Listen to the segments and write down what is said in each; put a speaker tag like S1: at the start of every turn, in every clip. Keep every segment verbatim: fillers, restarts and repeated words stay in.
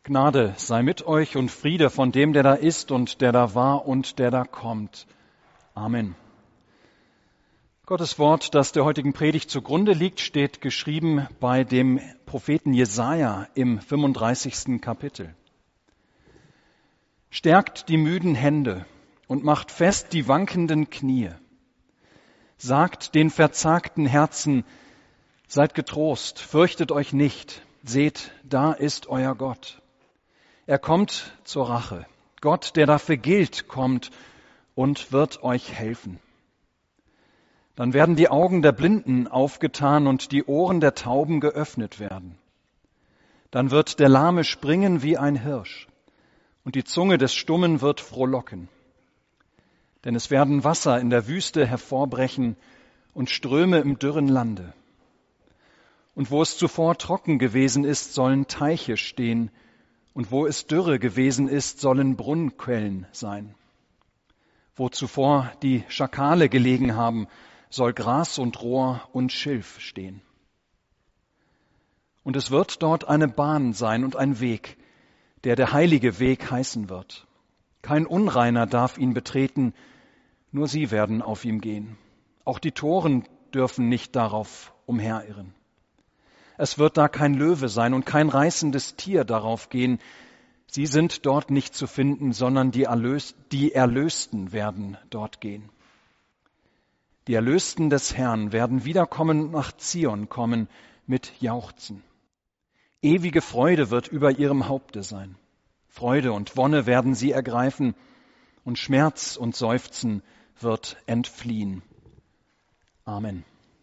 S1: Gnade sei mit euch und Friede von dem, der da ist und der da war und der da kommt. Amen. Gottes Wort, das der heutigen Predigt zugrunde liegt, steht geschrieben bei dem Propheten Jesaja im fünfunddreißigsten Kapitel. Stärkt die müden Hände und macht fest die wankenden Knie. Sagt den verzagten Herzen, seid getrost, fürchtet euch nicht, seht, da ist euer Gott. Er kommt zur Rache. Gott, der dafür gilt, kommt und wird euch helfen. Dann werden die Augen der Blinden aufgetan und die Ohren der Tauben geöffnet werden. Dann wird der Lahme springen wie ein Hirsch und die Zunge des Stummen wird frohlocken. Denn es werden Wasser in der Wüste hervorbrechen und Ströme im dürren Lande. Und wo es zuvor trocken gewesen ist, sollen Teiche stehen, und wo es Dürre gewesen ist, sollen Brunnenquellen sein. Wo zuvor die Schakale gelegen haben, soll Gras und Rohr und Schilf stehen. Und es wird dort eine Bahn sein und ein Weg, der der heilige Weg heißen wird. Kein Unreiner darf ihn betreten, nur sie werden auf ihm gehen. Auch die Toren dürfen nicht darauf umherirren. Es wird da kein Löwe sein und kein reißendes Tier darauf gehen. Sie sind dort nicht zu finden, sondern die, Erlös- die Erlösten werden dort gehen. Die Erlösten des Herrn werden wiederkommen und nach Zion kommen mit Jauchzen. Ewige Freude wird über ihrem Haupte sein. Freude und Wonne werden sie ergreifen und Schmerz und Seufzen wird entfliehen. Amen.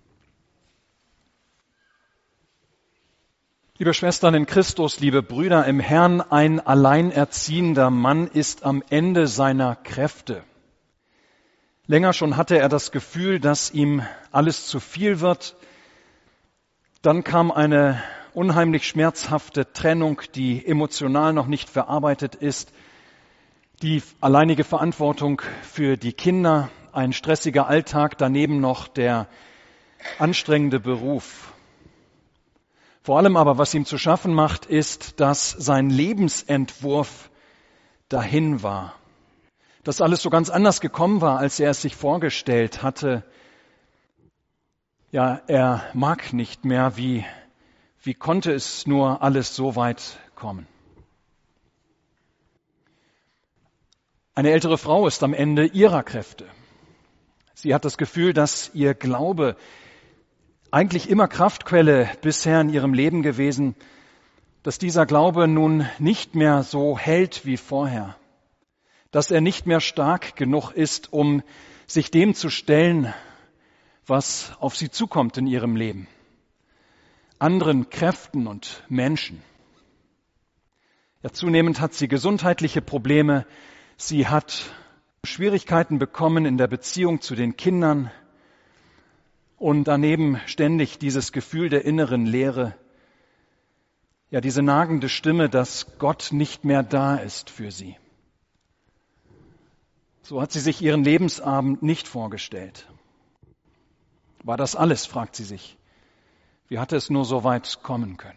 S1: Liebe Schwestern in Christus, liebe Brüder im Herrn, ein alleinerziehender Mann ist am Ende seiner Kräfte. Länger schon hatte er das Gefühl, dass ihm alles zu viel wird. Dann kam eine unheimlich schmerzhafte Trennung, die emotional noch nicht verarbeitet ist. Die alleinige Verantwortung für die Kinder, ein stressiger Alltag, daneben noch der anstrengende Beruf. Vor allem aber, was ihm zu schaffen macht, ist, dass sein Lebensentwurf dahin war. Dass alles so ganz anders gekommen war, als er es sich vorgestellt hatte. Ja, er mag nicht mehr, wie, wie konnte es nur alles so weit kommen. Eine ältere Frau ist am Ende ihrer Kräfte. Sie hat das Gefühl, dass ihr Glaube eigentlich immer Kraftquelle bisher in ihrem Leben gewesen, dass dieser Glaube nun nicht mehr so hält wie vorher, dass er nicht mehr stark genug ist, um sich dem zu stellen, was auf sie zukommt in ihrem Leben, anderen Kräften und Menschen. Ja, zunehmend hat sie gesundheitliche Probleme, sie hat Schwierigkeiten bekommen in der Beziehung zu den Kindern, und daneben ständig dieses Gefühl der inneren Leere, ja diese nagende Stimme, dass Gott nicht mehr da ist für sie. So hat sie sich ihren Lebensabend nicht vorgestellt. War das alles, fragt sie sich. Wie hatte es nur so weit kommen können?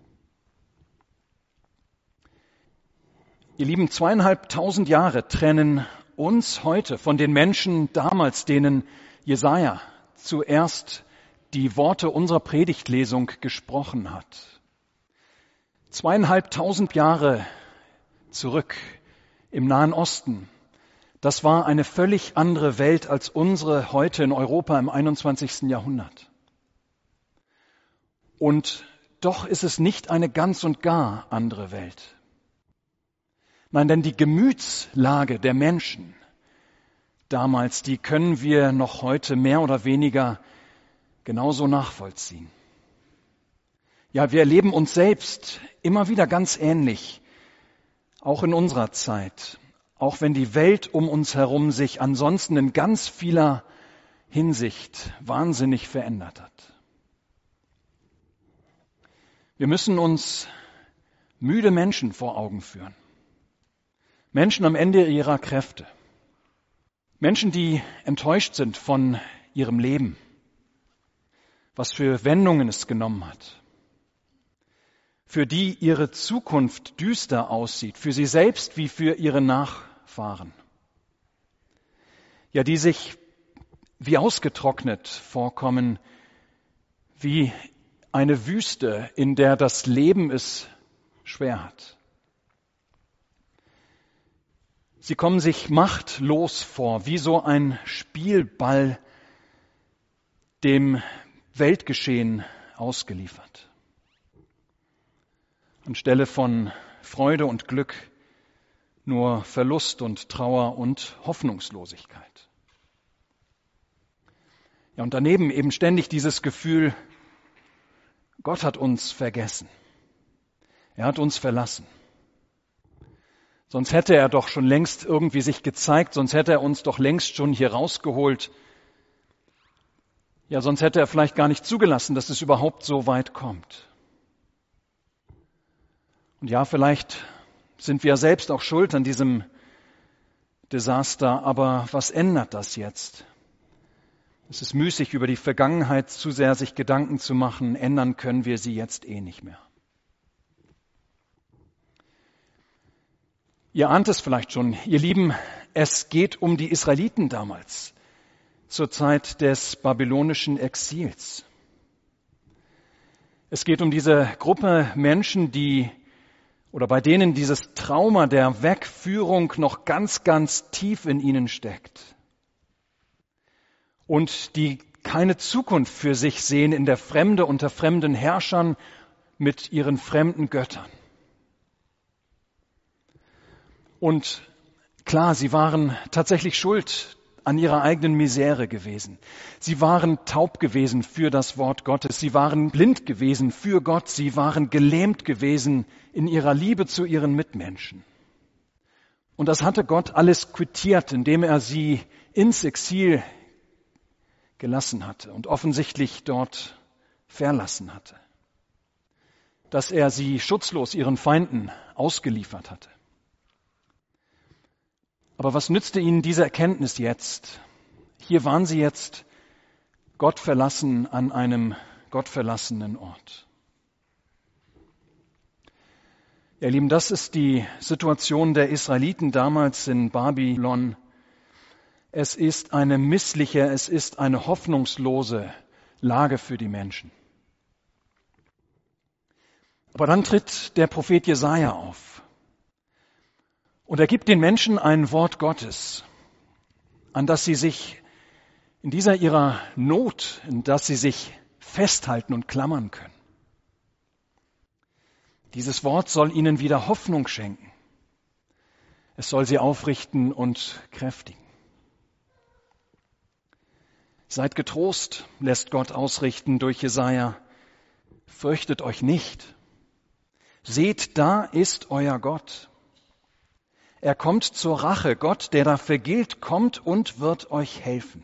S1: Ihr Lieben, zweieinhalbtausend Jahre trennen uns heute von den Menschen damals, denen Jesaja zuerst die Worte unserer Predigtlesung gesprochen hat. Zweieinhalbtausend Jahre zurück im Nahen Osten, das war eine völlig andere Welt als unsere heute in Europa im einundzwanzigsten Jahrhundert. Und doch ist es nicht eine ganz und gar andere Welt. Nein, denn die Gemütslage der Menschen damals, die können wir noch heute mehr oder weniger genauso nachvollziehen. Ja, wir erleben uns selbst immer wieder ganz ähnlich, auch in unserer Zeit, auch wenn die Welt um uns herum sich ansonsten in ganz vieler Hinsicht wahnsinnig verändert hat. Wir müssen uns müde Menschen vor Augen führen. Menschen am Ende ihrer Kräfte. Menschen, die enttäuscht sind von ihrem Leben, was für Wendungen es genommen hat. für die ihre Zukunft düster aussieht, für sie selbst wie für ihre Nachfahren. Ja, die sich wie ausgetrocknet vorkommen, wie eine Wüste, in der das Leben es schwer hat. Sie kommen sich machtlos vor, wie so ein Spielball dem Weltgeschehen ausgeliefert. Anstelle von Freude und Glück nur Verlust und Trauer und Hoffnungslosigkeit. Ja, und daneben eben ständig dieses Gefühl, Gott hat uns vergessen. Er hat uns verlassen. Sonst hätte er doch schon längst irgendwie sich gezeigt, sonst hätte er uns doch längst schon hier rausgeholt. Ja, sonst hätte er vielleicht gar nicht zugelassen, dass es überhaupt so weit kommt. Und ja, vielleicht sind wir selbst auch schuld an diesem Desaster, aber was ändert das jetzt? Es ist müßig, über die Vergangenheit zu sehr sich Gedanken zu machen. Ändern können wir sie jetzt eh nicht mehr. Ihr ahnt es vielleicht schon, ihr Lieben, es geht um die Israeliten damals, zur Zeit des babylonischen Exils. Es geht um diese Gruppe Menschen, die oder bei denen dieses Trauma der Wegführung noch ganz, ganz tief in ihnen steckt. Und die keine Zukunft für sich sehen in der Fremde unter fremden Herrschern mit ihren fremden Göttern. Und klar, sie waren tatsächlich schuld an ihrer eigenen Misere gewesen. Sie waren taub gewesen für das Wort Gottes. Sie waren blind gewesen für Gott. Sie waren gelähmt gewesen in ihrer Liebe zu ihren Mitmenschen. Und das hatte Gott alles quittiert, indem er sie ins Exil gelassen hatte und offensichtlich dort verlassen hatte. Dass er sie schutzlos ihren Feinden ausgeliefert hatte. Aber was nützte ihnen diese Erkenntnis jetzt? Hier waren sie jetzt Gott verlassen an einem gottverlassenen Ort. Ja, ihr Lieben, das ist die Situation der Israeliten damals in Babylon. Es ist eine missliche, es ist eine hoffnungslose Lage für die Menschen. Aber dann tritt der Prophet Jesaja auf. Und er gibt den Menschen ein Wort Gottes, an das sie sich in dieser ihrer Not, in das sie sich festhalten und klammern können. Dieses Wort soll ihnen wieder Hoffnung schenken. Es soll sie aufrichten und kräftigen. Seid getrost, lässt Gott ausrichten durch Jesaja. Fürchtet euch nicht. Seht, da ist euer Gott. Er kommt zur Rache. Gott, der da vergilt, kommt und wird euch helfen.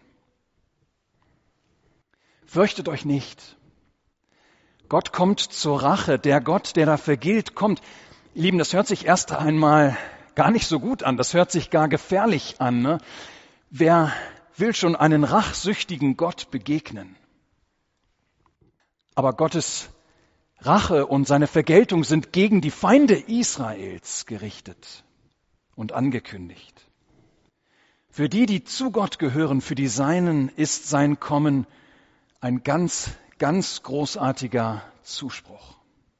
S1: Fürchtet euch nicht. Gott kommt zur Rache. Der Gott, der da vergilt, kommt. Ihr Lieben, das hört sich erst einmal gar nicht so gut an. Das hört sich gar gefährlich an. Ne? Wer will schon einen rachsüchtigen Gott begegnen? Aber Gottes Rache und seine Vergeltung sind gegen die Feinde Israels gerichtet und angekündigt. Für die, die zu Gott gehören, für die Seinen ist sein Kommen ein ganz, ganz großartiger Zuspruch.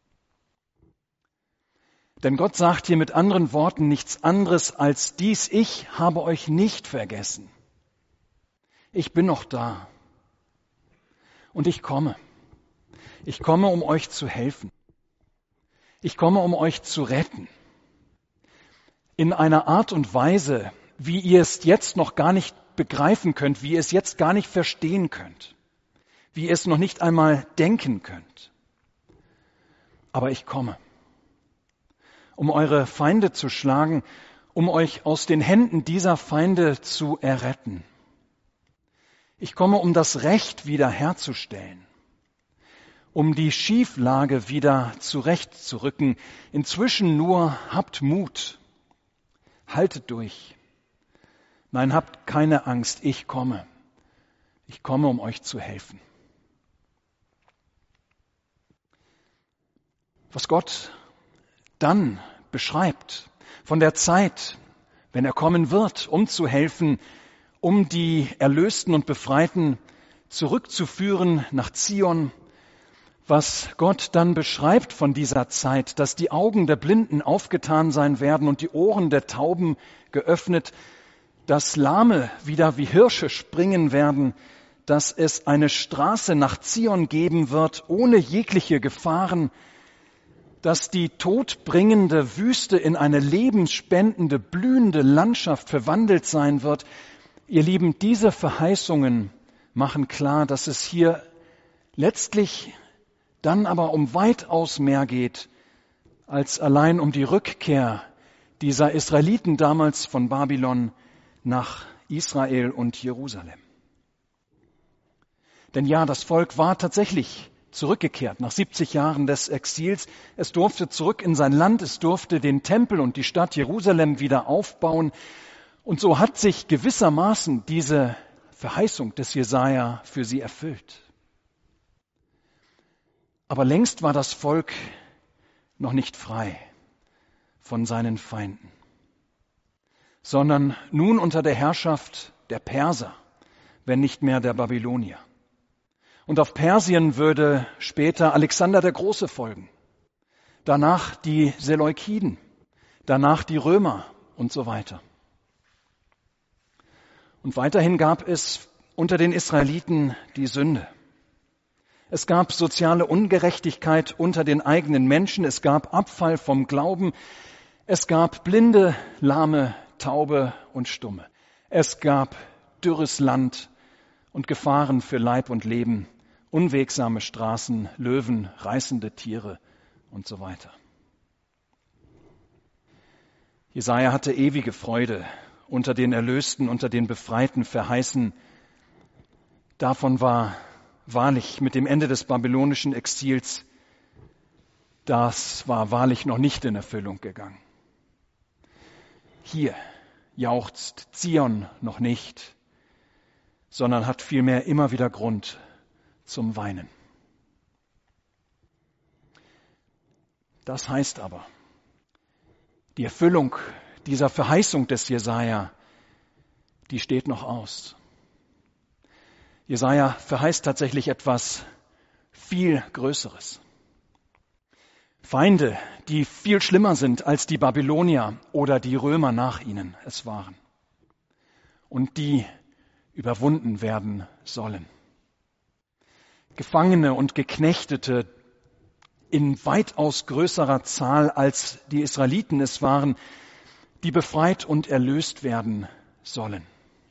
S1: Denn Gott sagt hier mit anderen Worten nichts anderes als dies: Ich habe euch nicht vergessen. Ich bin noch da. Und ich komme. Ich komme, um euch zu helfen. Ich komme, um euch zu retten. In einer Art und Weise, wie ihr es jetzt noch gar nicht begreifen könnt, wie ihr es jetzt gar nicht verstehen könnt, wie ihr es noch nicht einmal denken könnt. Aber ich komme, um eure Feinde zu schlagen, um euch aus den Händen dieser Feinde zu erretten. Ich komme, um das Recht wiederherzustellen, um die Schieflage wieder zurechtzurücken. Inzwischen nur habt Mut. Haltet durch. Nein, habt keine Angst, ich komme. Ich komme, um euch zu helfen. was Gott dann beschreibt, von der Zeit, wenn er kommen wird, um zu helfen, um die Erlösten und Befreiten zurückzuführen nach Zion, was Gott dann beschreibt von dieser Zeit, dass die Augen der Blinden aufgetan sein werden und die Ohren der Tauben geöffnet, dass Lahme wieder wie Hirsche springen werden, dass es eine Straße nach Zion geben wird, ohne jegliche Gefahren, dass die todbringende Wüste in eine lebensspendende, blühende Landschaft verwandelt sein wird. Ihr Lieben, diese Verheißungen machen klar, dass es hier letztlich dann aber um weitaus mehr geht, als allein um die Rückkehr dieser Israeliten damals von Babylon nach Israel und Jerusalem. Denn ja, das Volk war tatsächlich zurückgekehrt nach siebzig Jahren des Exils. Es durfte zurück in sein Land, es durfte den Tempel und die Stadt Jerusalem wieder aufbauen. Und so hat sich gewissermaßen diese Verheißung des Jesaja für sie erfüllt. Aber längst war das Volk noch nicht frei von seinen Feinden, sondern nun unter der Herrschaft der Perser, wenn nicht mehr der Babylonier. Und auf Persien würde später Alexander der Große folgen, danach die Seleukiden, danach die Römer und so weiter. Und weiterhin gab es unter den Israeliten die Sünde. Es gab soziale Ungerechtigkeit unter den eigenen Menschen, es gab Abfall vom Glauben, es gab Blinde, Lahme, Taube und Stumme. Es gab dürres Land und Gefahren für Leib und Leben, unwegsame Straßen, Löwen, reißende Tiere und so weiter. Jesaja hatte ewige Freude unter den Erlösten, unter den Befreiten verheißen. Davon war wahrlich mit dem Ende des babylonischen Exils, das war wahrlich noch nicht in Erfüllung gegangen. Hier jauchzt Zion noch nicht, sondern hat vielmehr immer wieder Grund zum Weinen. Das heißt aber, die Erfüllung dieser Verheißung des Jesaja, die steht noch aus. Jesaja verheißt tatsächlich etwas viel Größeres. Feinde, die viel schlimmer sind als die Babylonier oder die Römer nach ihnen es waren. Und die überwunden werden sollen. Gefangene und Geknechtete in weitaus größerer Zahl als die Israeliten es waren, die befreit und erlöst werden sollen.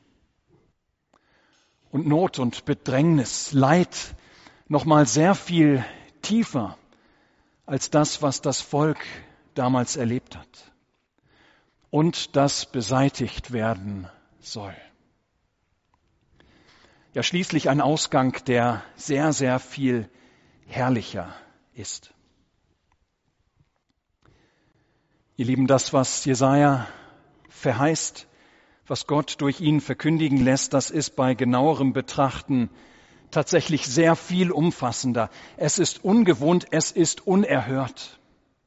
S1: Und Not und Bedrängnis, Leid nochmal sehr viel tiefer als das, was das Volk damals erlebt hat. Und das beseitigt werden soll. Ja, schließlich ein Ausgang, der sehr, sehr viel herrlicher ist. Ihr Lieben, das, was Jesaja verheißt, was Gott durch ihn verkündigen lässt, das ist bei genauerem Betrachten tatsächlich sehr viel umfassender. Es ist ungewohnt, es ist unerhört.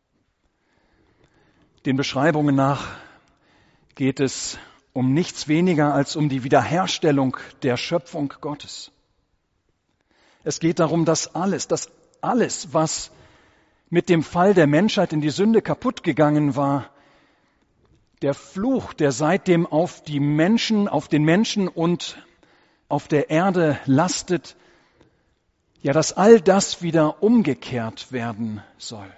S1: Den Beschreibungen nach geht es um nichts weniger als um die Wiederherstellung der Schöpfung Gottes. Es geht darum, dass alles, dass alles, was mit dem Fall der Menschheit in die Sünde kaputt gegangen war, der Fluch, der seitdem auf die Menschen, auf den Menschen und auf der Erde lastet, ja, dass all das wieder umgekehrt werden soll.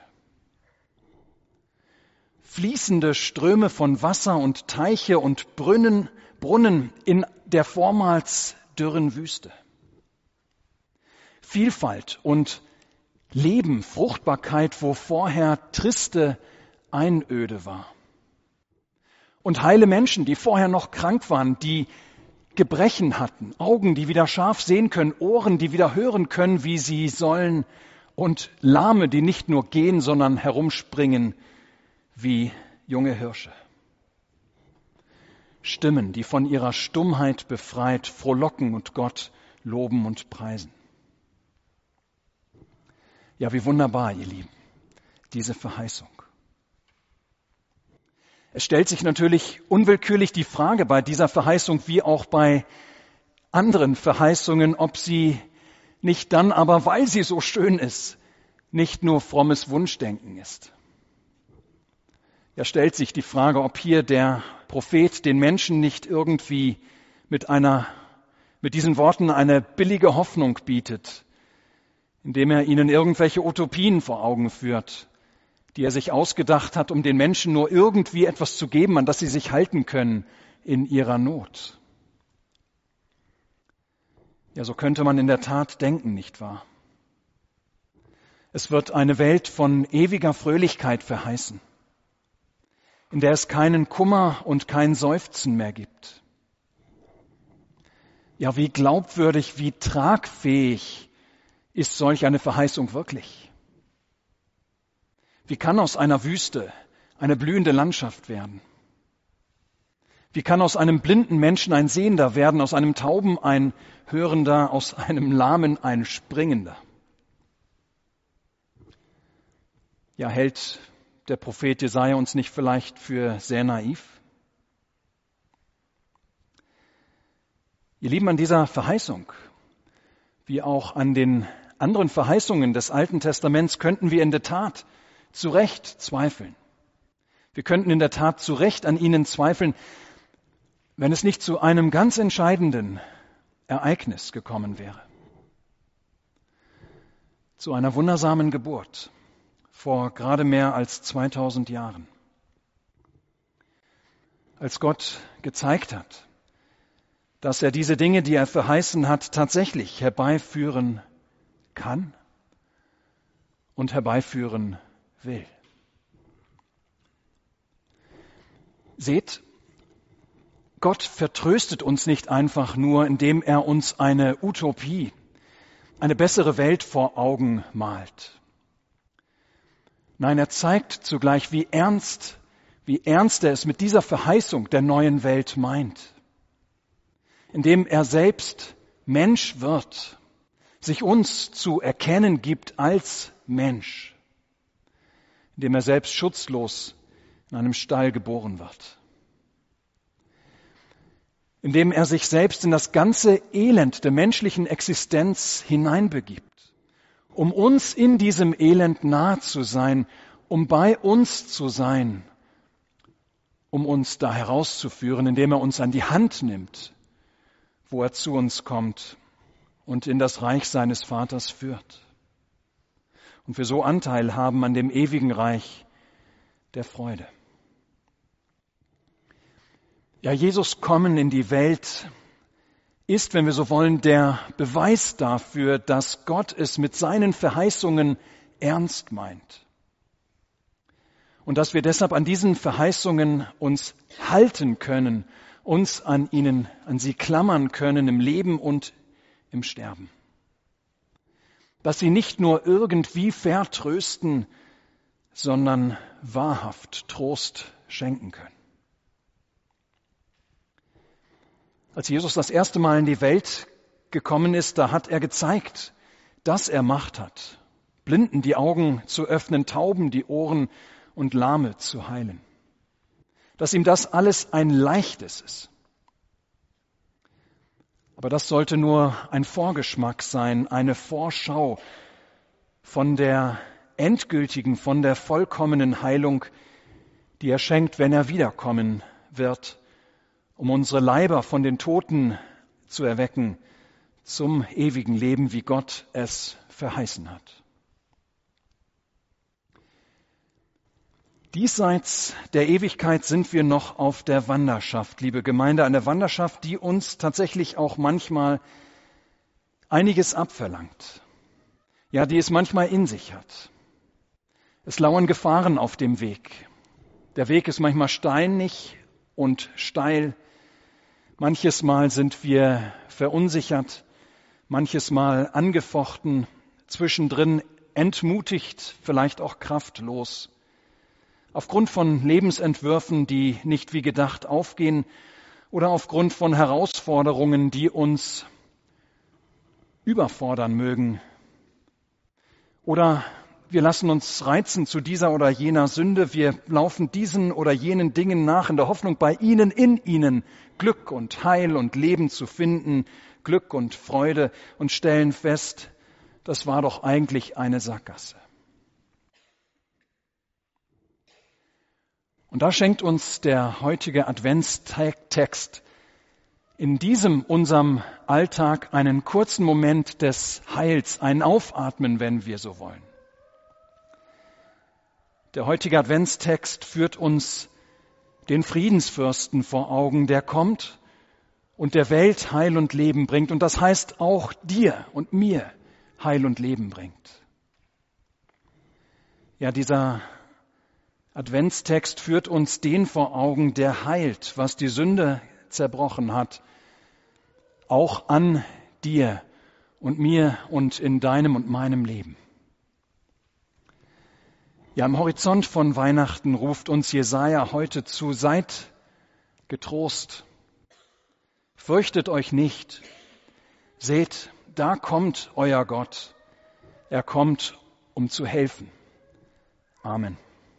S1: Fließende Ströme von Wasser und Teiche und Brunnen, Brunnen in der vormals dürren Wüste. Vielfalt und Leben, Fruchtbarkeit, wo vorher triste Einöde war. Und heile Menschen, die vorher noch krank waren, die Gebrechen hatten, Augen, die wieder scharf sehen können, Ohren, die wieder hören können, wie sie sollen, und Lahme, die nicht nur gehen, sondern herumspringen wie junge Hirsche. Stimmen, die von ihrer Stummheit befreit frohlocken und Gott loben und preisen. Ja, wie wunderbar, ihr Lieben. diese Verheißung. Es stellt sich natürlich unwillkürlich die Frage bei dieser Verheißung wie auch bei anderen Verheißungen, ob sie nicht dann aber, weil sie so schön ist, nicht nur frommes Wunschdenken ist. Ja, stellt sich die Frage, ob hier der Prophet den Menschen nicht irgendwie mit einer, mit diesen Worten eine billige Hoffnung bietet, indem er ihnen irgendwelche Utopien vor Augen führt, die er sich ausgedacht hat, um den Menschen nur irgendwie etwas zu geben, an das sie sich halten können in ihrer Not. Ja, so könnte man in der Tat denken, nicht wahr? Es wird eine Welt von ewiger Fröhlichkeit verheißen, in der es keinen Kummer und kein Seufzen mehr gibt. Ja, wie glaubwürdig, wie tragfähig ist solch eine Verheißung wirklich? Wie kann aus einer Wüste eine blühende Landschaft werden? Wie kann aus einem blinden Menschen ein Sehender werden, aus einem Tauben ein Hörender, aus einem Lahmen ein Springender? Ja, hält der Prophet Jesaja uns nicht vielleicht für sehr naiv? Ihr Lieben, an dieser Verheißung, wie auch an den anderen Verheißungen des Alten Testaments, könnten wir in der Tat zu Recht zweifeln. Wir könnten in der Tat zu Recht an ihnen zweifeln, wenn es nicht zu einem ganz entscheidenden Ereignis gekommen wäre. Zu einer wundersamen Geburt vor gerade mehr als zweitausend Jahren. Als Gott gezeigt hat, dass er diese Dinge, die er verheißen hat, tatsächlich herbeiführen kann und herbeiführen will. Seht, Gott vertröstet uns nicht einfach nur, indem er uns eine Utopie, eine bessere Welt vor Augen malt. Nein, er zeigt zugleich, wie ernst, wie ernst er es mit dieser Verheißung der neuen Welt meint. Indem er selbst Mensch wird, sich uns zu erkennen gibt als Mensch. Indem er selbst schutzlos in einem Stall geboren wird. Indem er sich selbst in das ganze Elend der menschlichen Existenz hineinbegibt, um uns in diesem Elend nahe zu sein, um bei uns zu sein, um uns da herauszuführen, indem er uns an die Hand nimmt, wo er zu uns kommt und in das Reich seines Vaters führt. Und wir so Anteil haben an dem ewigen Reich der Freude. Ja, Jesus kommen in die Welt ist, wenn wir so wollen, der Beweis dafür, dass Gott es mit seinen Verheißungen ernst meint. Und dass wir deshalb an diesen Verheißungen uns halten können, uns an ihnen, an sie klammern können im Leben und im Sterben. Dass sie nicht nur irgendwie vertrösten, sondern wahrhaft Trost schenken können. Als Jesus das erste Mal in die Welt gekommen ist, da hat er gezeigt, dass er Macht hat, Blinden die Augen zu öffnen, Tauben die Ohren und Lahme zu heilen. Dass ihm das alles ein Leichtes ist. Aber das sollte nur ein Vorgeschmack sein, eine Vorschau von der endgültigen, von der vollkommenen Heilung, die er schenkt, wenn er wiederkommen wird, um unsere Leiber von den Toten zu erwecken zum ewigen Leben, wie Gott es verheißen hat. Diesseits der Ewigkeit sind wir noch auf der Wanderschaft, liebe Gemeinde, eine Wanderschaft, die uns tatsächlich auch manchmal einiges abverlangt. Ja, die es manchmal in sich hat. Es lauern Gefahren auf dem Weg. Der Weg ist manchmal steinig und steil. Manches Mal sind wir verunsichert, manches Mal angefochten, zwischendrin entmutigt, vielleicht auch kraftlos. Aufgrund von Lebensentwürfen, die nicht wie gedacht aufgehen oder aufgrund von Herausforderungen, die uns überfordern mögen oder wir lassen uns reizen zu dieser oder jener Sünde. Wir laufen diesen oder jenen Dingen nach in der Hoffnung, bei ihnen, in ihnen Glück und Heil und Leben zu finden, Glück und Freude, und stellen fest, das war doch eigentlich eine Sackgasse. Und da schenkt uns der heutige Adventstext in diesem unserem Alltag einen kurzen Moment des Heils, ein Aufatmen, wenn wir so wollen. Der heutige Adventstext führt uns den Friedensfürsten vor Augen, der kommt und der Welt Heil und Leben bringt. Und das heißt auch dir und mir Heil und Leben bringt. Ja, dieser Adventstext führt uns den vor Augen, der heilt, was die Sünde zerbrochen hat, auch an dir und mir und in deinem und meinem Leben. Ja, am Horizont von Weihnachten ruft uns Jesaja heute zu: Seid getrost, fürchtet euch nicht, seht, da kommt euer Gott, er kommt, um zu helfen. Amen.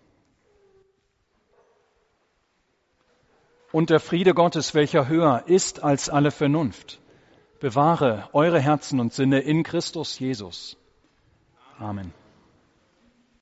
S1: Und der Friede Gottes, welcher höher ist als alle Vernunft, bewahre eure Herzen und Sinne in Christus Jesus. Amen.